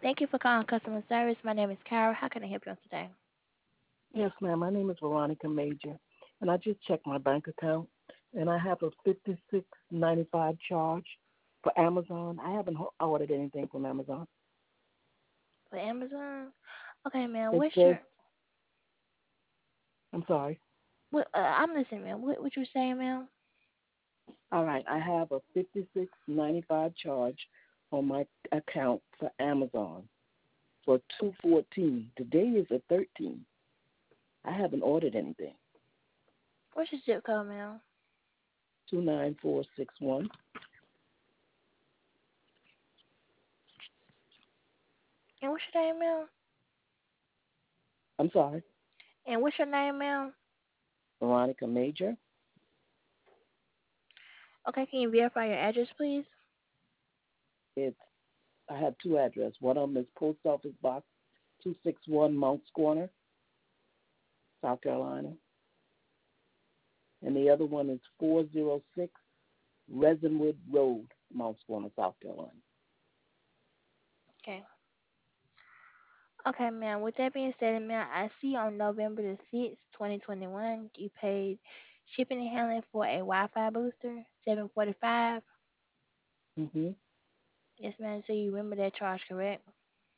Thank you for calling customer service. My name is Carol. How can I help you on today? Yes, ma'am. My name is Veronica Major, and I just checked my bank account, and I have a 56.95 charge for Amazon. I haven't ordered anything from Amazon. For Amazon? Okay, ma'am. It What's says, your? I'm sorry. I'm listening, ma'am. What you saying, ma'am? All right, I have a 56.95 charge on my account for Amazon for 214. Today is the 13th. I haven't ordered anything. What's your zip code, ma'am? 29461. And what's your name, ma'am? I'm sorry, And what's your name, ma'am? Veronica Major. Okay, can you verify your address, please? It's I have two addresses. One of them is Post Office Box 261 Mounts Corner, South Carolina. And the other one is 406 Resinwood Road, Mounts Corner, South Carolina. Okay. Okay, ma'am. With that being said, ma'am, I see on November the 6th, 2021, you paid shipping and handling for a Wi-Fi booster, 745. Mm-hmm. Yes, ma'am. So you remember that charge, correct?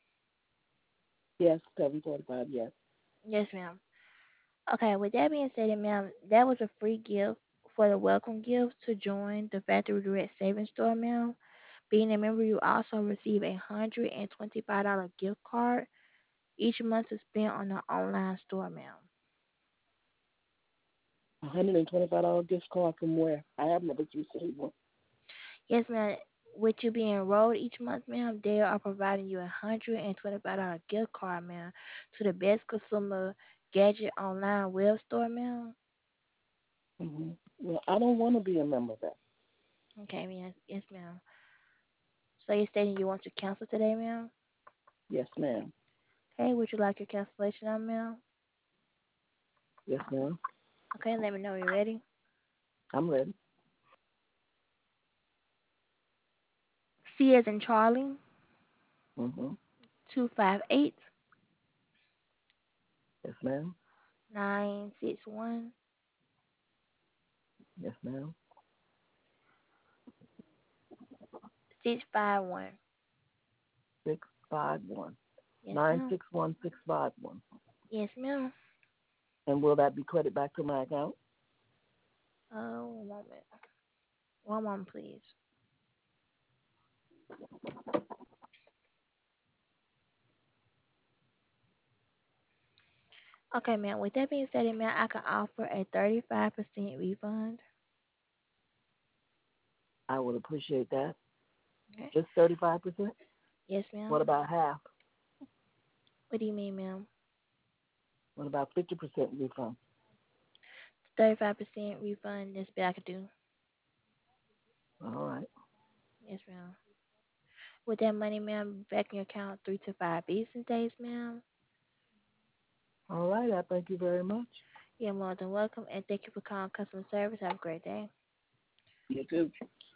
Yes, 745, yes. Yes, ma'am. Okay, with that being said, ma'am, that was a free gift for the welcome gift to join the Factory Direct Savings Store, ma'am. Being a member, you also receive a $125 gift card each month to spend on the online store, ma'am. $125 gift card from where? I have never received one. Yes, ma'am. With you being enrolled each month, ma'am, they are providing you a $125 gift card, ma'am, to the best consumer gadget online web store, ma'am. Mm-hmm. Well, I don't want to be a member of that. Okay, ma'am. Yes, ma'am. So you're stating you want to cancel today, ma'am? Yes, ma'am. Okay, would you like your cancellation on, ma'am? Yes, ma'am. Okay, let me know when you're ready. I'm ready. C as in Charlie, Mm-hmm. 258 Yes, ma'am. 961 Yes, ma'am. 651. 651. Yes, Nine ma'am. six one six five one. Yes, ma'am. And will that be credit back to my account? One moment. One moment, please. Okay, ma'am. With that being said, ma'am, I can offer a 35% refund. I would appreciate that. Okay. Just 35%? Yes, What ma'am. about half? What do you mean, ma'am? What about 50% refund? 35% refund. That's what I could do. All right. Yes, ma'am. With that money, ma'am, back in your account 3 to 5 business days, ma'am. All right. I thank you very much. You're more than welcome, and thank you for calling customer service. Have a great day. You too.